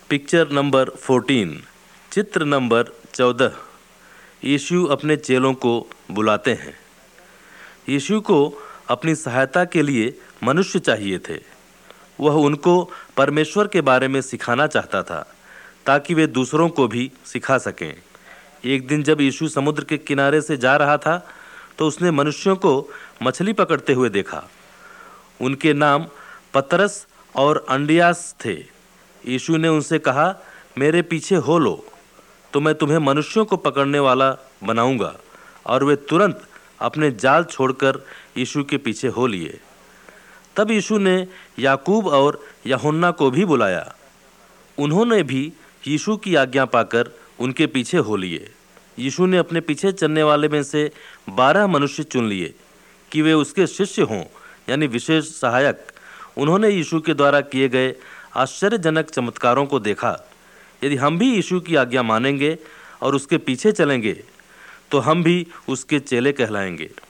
Picture number 14, चित्र number 14। यीशु अपने चेलों को बुलाते हैं। यीशु को अपनी सहायता के लिए मनुष्य चाहिए थे। वह उनको परमेश्वर के बारे में सिखाना चाहता था ताकि वे दूसरों को भी सिखा सकें। एक दिन जब यीशु समुद्र के किनारे से जा रहा था तो उसने मनुष्यों को मछली पकड़ते हुए देखा। उनके नाम पतरस और अंड्रियास थे। यीशु ने उनसे कहा, मेरे पीछे हो लो तो मैं तुम्हें मनुष्यों को पकड़ने वाला बनाऊंगा। और वे तुरंत अपने जाल छोड़कर यीशु के पीछे हो लिए। तब यीशु ने याकूब और यूहन्ना को भी बुलाया। उन्होंने भी यीशु की आज्ञा पाकर उनके पीछे हो लिए। यीशु ने अपने पीछे चलने वाले में से 12 मनुष्य चुन लिए कि वे उसके शिष्य हों, यानी विशेष सहायक। उन्होंने यीशु के द्वारा किए गए आश्चर्यजनक चमत्कारों को देखा। यदि हम भी यीशु की आज्ञा मानेंगे और उसके पीछे चलेंगे तो हम भी उसके चेले कहलाएंगे।